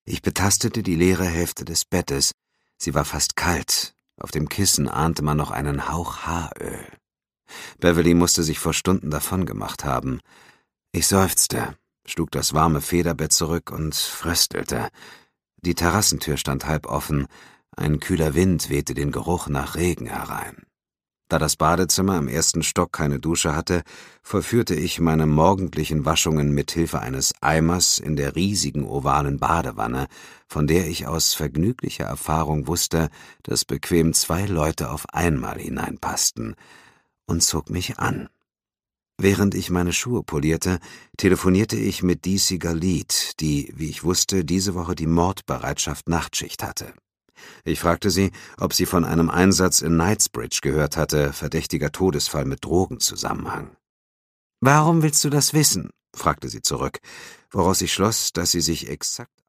Ich betastete die leere Hälfte des Bettes. Sie war fast kalt. Auf dem Kissen ahnte man noch einen Hauch Haaröl. Beverly musste sich vor Stunden davongemacht haben. Ich seufzte, schlug das warme Federbett zurück und fröstelte. Die Terrassentür stand halb offen. Ein kühler Wind wehte den Geruch nach Regen herein. Da das Badezimmer im ersten Stock keine Dusche hatte, vollführte ich meine morgendlichen Waschungen mit Hilfe eines Eimers in der riesigen ovalen Badewanne, von der ich aus vergnüglicher Erfahrung wusste, dass bequem 2 Leute auf einmal hineinpassten, und zog mich an. Während ich meine Schuhe polierte, telefonierte ich mit Dee Galit, die, wie ich wusste, diese Woche die Mordbereitschaft Nachtschicht hatte. Ich fragte sie, ob sie von einem Einsatz in Knightsbridge gehört hatte, verdächtiger Todesfall mit Drogenzusammenhang. »Warum willst du das wissen?« fragte sie zurück, woraus ich schloss, dass sie sich exakt